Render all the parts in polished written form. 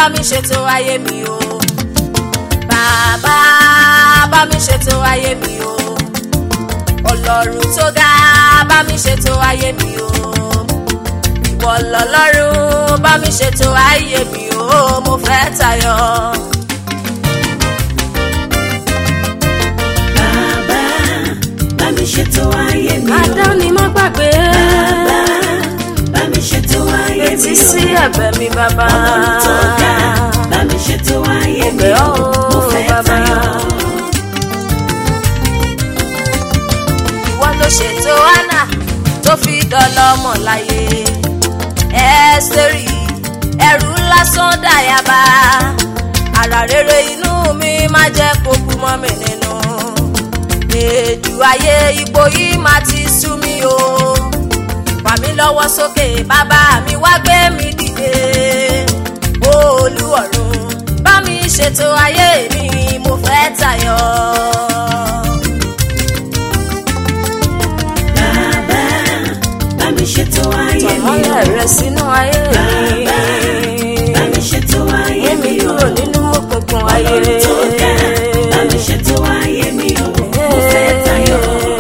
bá mi ṣètò ayé mi o. Bàbá bá mi ṣètò ayé mi o. Ọlọ́run tó ga bá mi ṣètò ayé mi o. Ìwọ lọ́lọ́run bá mi ṣètò ayé mi o. Mo fẹ́ tayọ. Bàbá bá mi ṣètò ayé mi o. Àdáni má gbàgbé. Bàbá bá mi ṣètò ayé mi o. Etí sí ẹ̀bẹ̀ mi bàbá. Ọlọ́run tó ga bá mi ṣètò ayé mi o. Mo fẹ́ tayọ. Ìwọ ló ṣètò Hánà tó fi dọlọ́mọ láyé. Ẹ́sítérì ẹrù lásán dàyàbá. Àrà rere inú mi má jẹ́ kó kú mọ́ mi nínú. Èdù ayé ipò yìí má ti sú mi o. Fà mí lọ́wọ́ sókè bàbá mi wá gbé mi dìde. Olúọ̀run bá mi ṣètò ayé mi mo fẹ́ tayọ. Bàbá bá mi ṣètò ayé mi o. Tọ̀mọ́lẹ̀ rẹ sínú ayé mi. Bàbá bá mi ṣètò ayé mi o. Kúrò nínú òkùnkùn ayé. Ọlọ́run tó ga bá mi ṣètò ayé mi o. Mo fẹ́ tayọ.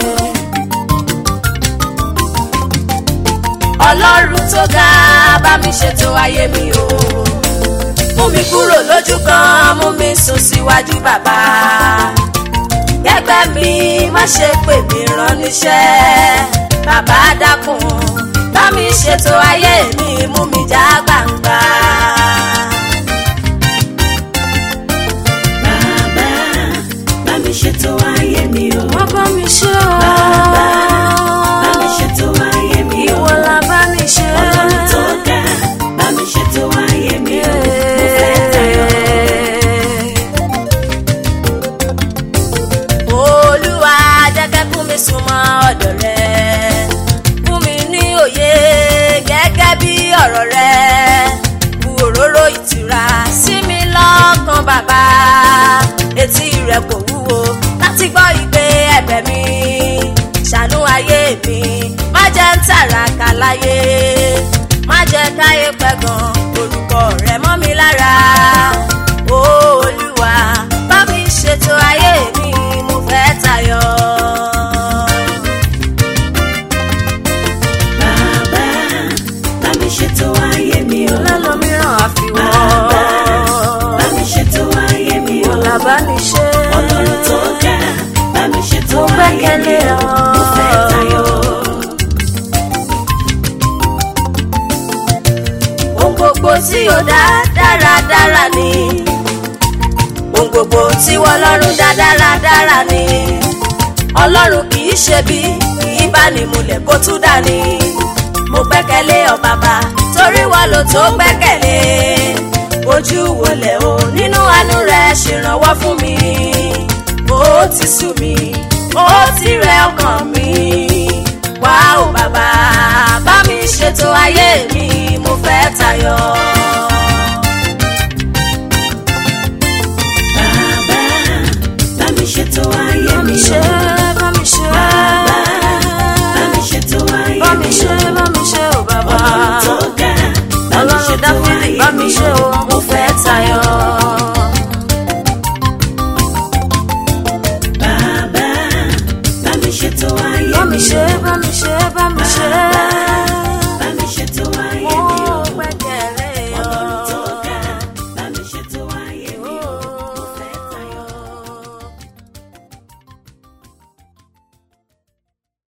Ọlọ́run tó ga bá mi ṣètò ayé mi o. Mú mi kúrò lójú kan, mú mi sún síwájú bàbá. Gẹ́gẹ́ mi má ṣe pè mí rán níṣẹ́. Bàbá dákun bá mi ṣètò ayé mi, mú mi já gbangba. Bàbá bá mi ṣètò ayé mi o. Wọ́n bá mi ṣe o. Bàbá bá mi ṣètò ayé mi o. Ìwọ la bá mi ṣe. Ọlọ́run tó ga bá mi ṣètò ayé mi o. Mo fẹ́ tayọ. Olúwa jẹ́ kẹ́kún mi súnmọ́ ọ̀dọ̀ rẹ. Fún mi ní òye gẹ́gẹ́ bí ọ̀rọ̀ rẹ. Bu òróró ìtura sí mi lọ́kàn bàbá. Etí rẹ kò wúwo láti gbọ́ ìgbé ẹ̀bẹ̀ mi. Ṣàánú ayé mi, má jẹ́ ń tàràkà láyé. Má jẹ́ káyé pẹ̀gàn orúkọ rẹ mọ́ mi lára. Olúwa bá mi ṣètò ayé mi, mo fẹ́ tayọ. Bàbá bá mi ṣètò ayé mi o. Lẹ́lòmíràn àfiwọ́. Bàbá bá mi ṣètò ayé mi o. Ọ̀la bá mi ṣe. Ọlọ́run tó ga bá mi ṣètò Mo ayé mi gbẹ́kẹ̀lé o. ọ. Mo fẹ́ tayọ. Ohun gbogbo tí ó dá dáradára ni. Ohun gbogbo tí Ọlọ́run dá dáradára ni. Ọlọ́run kì í ṣe bí kì í bá ní múlẹ̀ kó tún dá ni. Mo gbẹ́kẹ̀lé ọ bàbá torí wọ́n ló tó gbẹ́kẹ̀lé. Ojú wọlé o nínú àánú rẹ ṣèrànwọ́ fún mi. Ó ti sú mi, ó ti rẹ ọkàn mi. Wá o bàbá bá mi ṣètò ayé mi, mo fẹ́ tayọ. Bàbá bá mi ṣètò ayé mi o. Bá mi ṣe. Bàbá bá mi ṣètò ayé Bá mi mi ṣe, o. bá mi ṣe o bàbá. Ọlọ́run tó ga bá mi Ọlọ́run ṣètò Dáfídì ayé bá mi mi ṣe o. o, mo fẹ́ tayọ. Bàbá bá mi ṣètò ayé Bá mi mi o. ṣe, bá mi ṣe, bá mi ṣe.